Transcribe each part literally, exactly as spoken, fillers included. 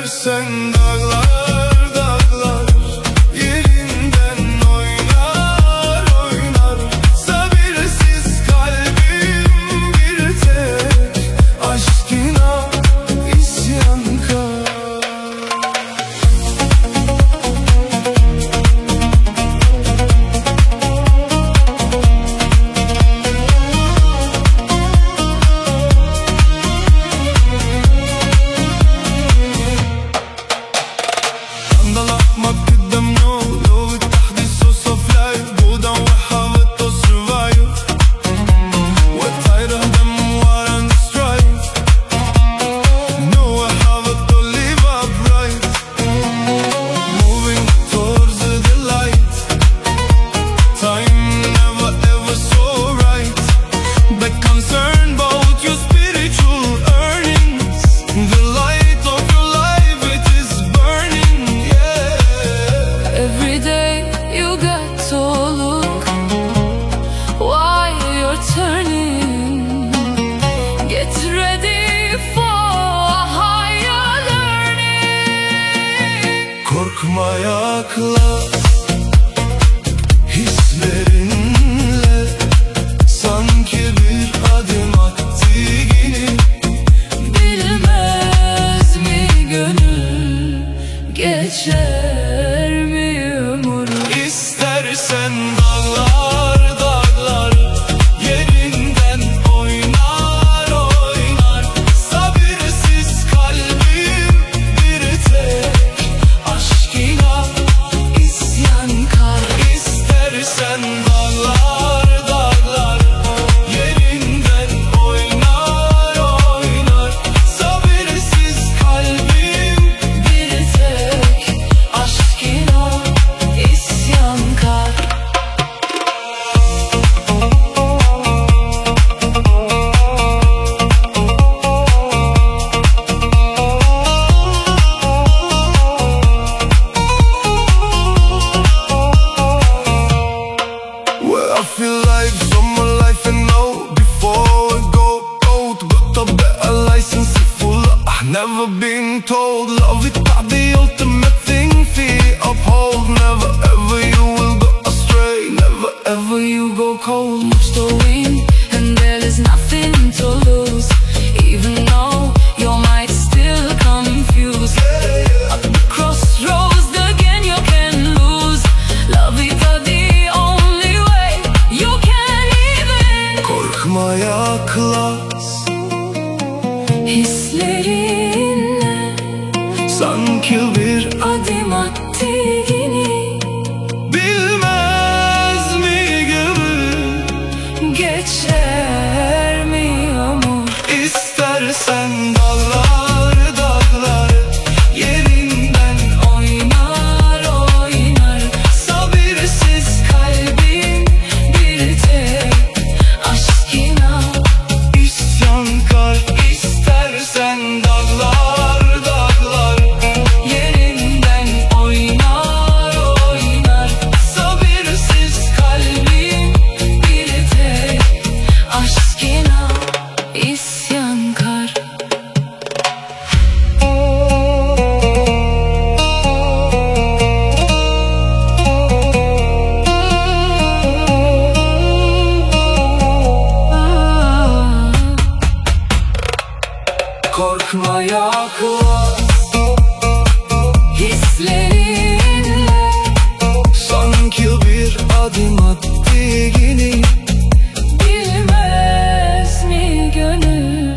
İstersen dağlar dağlar yerinden oynar oynar. Sabirsiz kalbim bir tek aşkına isyankar. Korkma yakla hislerinle, sanki bir adım attı yine. Bilmez mi gönül, geçer mi ömür? İstersen dağlar dağlar yerinden oynar oynar. Sabirsiz kalbim bir tek aşkına isyankar. İstersen dağlar dağlar yerinden oynar oynar. Sabirsiz kalbim Bir tek aşkına isyankar. Well, I feel like summer life and now before we go out, got a better license full. I've never been told love it got the ultimate thing for uphold. Never ever you will go astray, never ever you go cold. Much to win and there is nothing to lose, even though you might still confuse. At the crossroads again you can lose. Love is the only way you can even. Korkma yaklas Hislerinle sanki bir adım attı yine. bilmez mi gibi. Geçer mi ömür? İstersen dağlar dağlar yerinden Oynar oynar. sabirsiz kalbim Bir tek aşkına isyankar. İstersen dağlar dağlar yerinden oynar oynar. sabirsiz kalbim Bir tek aşkına isyankar. Ah. korkma yaklas Hislerinle sanki bir adım attı yine. bilmez mi gönül,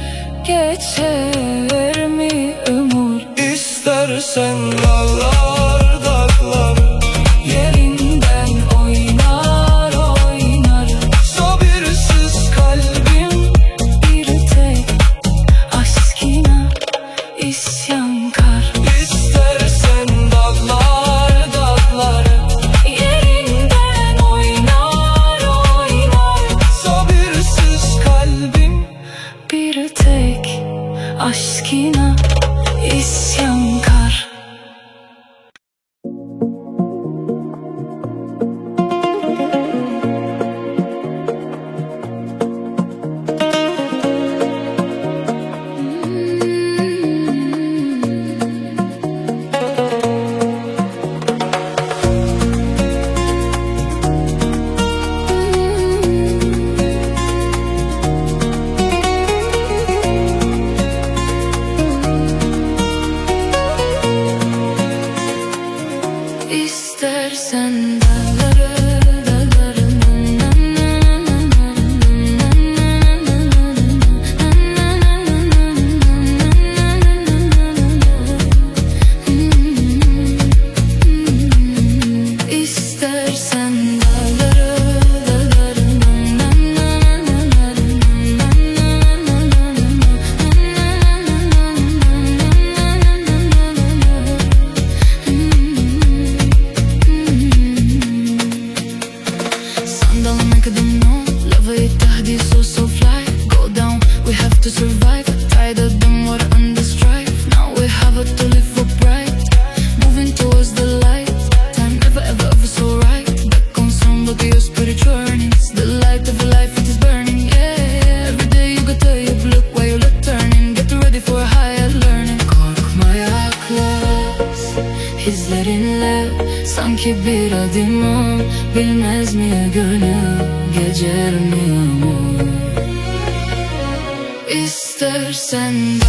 geçer mi ömür? İstersen dağlar dağlar Yerinden oynar oynar. sabirsiz kalbim Bir tek aşkına isyankar. İstersen dağlar dağlar Yerinden oynar oynar. sabirsiz kalbim Bir tek aşkına isyankar. İstersen dağları, dağları, İstersen dağları, dağları, Sandal make them know. Love it, tahdi so so fly. Go down, we have to survive. Tired of them water under strife. Now we have it to live upright. Moving towards the light. Time never ever ever so right. Back on somebody your spiritual earnings. The light of your life it is burning. Yeah, every day you gotta tell you look while you look turning. Get ready for a higher learning. Korkmaya yaklaş, izlerinle sanki bir adımım. Bilmez mi ya gönül geceler mi yağmur? İstersen